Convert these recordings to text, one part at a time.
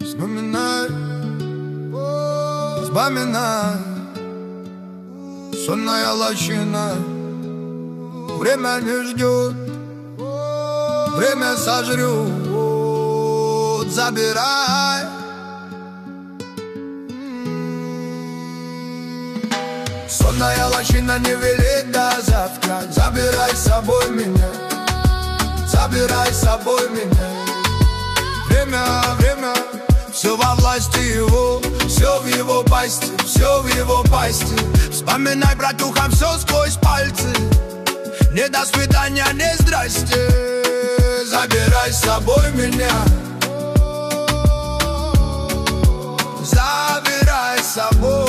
Вспоминай, вспоминай, сонная лощина. Время не ждет, время сожрет. Забирай. Сонная лощина не велит до завтра. Забирай с собой меня, забирай с собой меня. Время, все во власти его, все в его пасти, все в его пасти. Вспоминай, братуха, все сквозь пальцы. Не до свидания, не здрасте. Забирай с собой меня, забирай с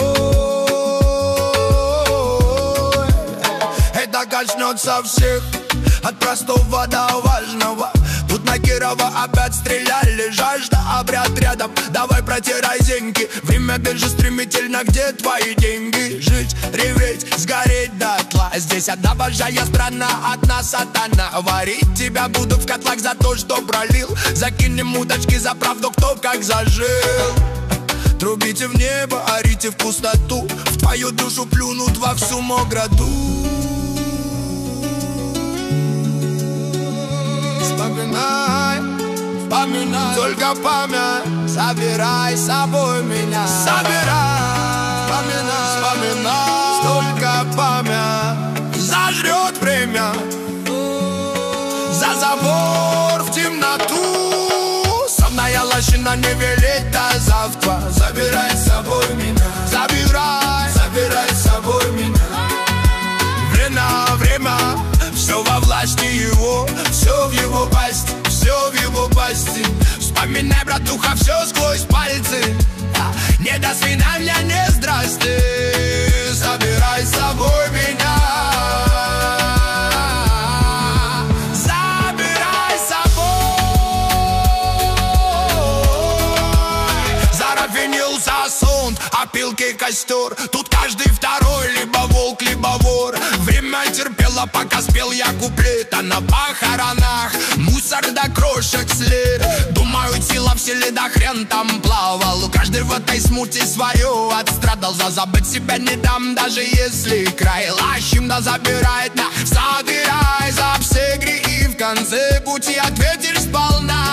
собой. Это коснется всех, от простого до важного. Тут на Кирова опять стреляли, жажда, обряд рядом. Давай протирай зеньки, время бежит стремительно, где твои деньги? Жить, реветь, сгореть дотла. Здесь одна божья страна, одна сатана. Варить тебя буду в котлах за то, что пролил. Закинем удочки за правду, кто как зажил. Трубите в небо, орите в пустоту. В твою душу плюнут во всю мокроту. Вспоминай, вспоминай, только память. Забирай с собой меня, забирай, вспоминай, вспоминай. Столько память зажрет время. За забор в темноту. Сонная лощина не велит до завтра. Забирай с собой меня, забирай, забирай с собой меня. Время, все во власти его, все в его пасти, все в его пасти. Вспоминай, братуха, все сквозь пальцы. Не до свидания, не здрасте. Забирай с собой меня, забирай с собой. Зарафинился сон, опилки костер. Тут каждый второй либо волк, либо вор. Время терпело, пока спел я куплет. А на похоронах мусор до крошек след. Думаю, сила в селе, да хрен там плавал. Каждый в этой смуте свое отстрадал. За забыть себя не дам, даже если край лащим, да забирает на. Забирай за все грехи, в конце пути ответишь сполна.